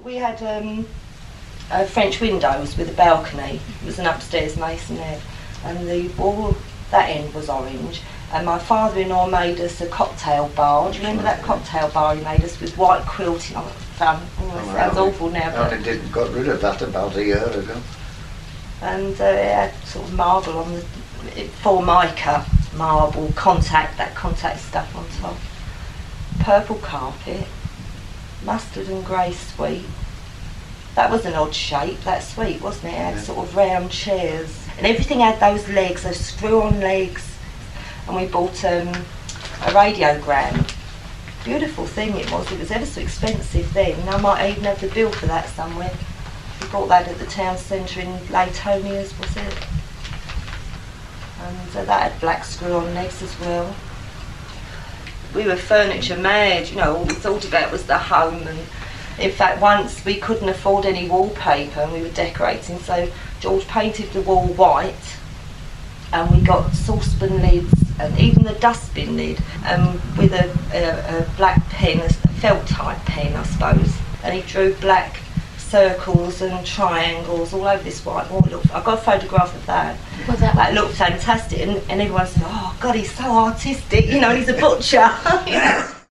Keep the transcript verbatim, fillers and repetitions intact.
We had um, uh, French windows with a balcony. It was an upstairs masonette, and the wall that end was orange. And my father-in-law made us a cocktail bar. Do you remember that cocktail bar he made us with white quilting on the front? Oh, it sounds awful now. But they didn't got rid of that about a year ago. And uh, it had sort of marble on the Formica marble contact, that contact stuff on top. Purple carpet, mustard and grey suite. That was an odd shape, that suite, wasn't it? It had yeah. sort of round chairs. And everything had those legs, those screw-on legs. And we bought um, a radiogram. Beautiful thing it was. It was ever so expensive then. I might even have the bill for that somewhere. We bought that at the town centre in Laytonia's, was it? And uh, that had black screw-on legs as well. We were furniture mad, you know, all we thought about was the home. And in fact, once we couldn't afford any wallpaper and we were decorating, so George painted the wall white, and we got saucepan lids and even the dustbin lid, um, with a, a, a black pen, a felt type pen I suppose, and he drew black circles and triangles all over this white wall. Look, I got a photograph of that. Was that? That looked fantastic, and, and everyone said, "Oh God, he's so artistic." You know, he's a butcher. You know?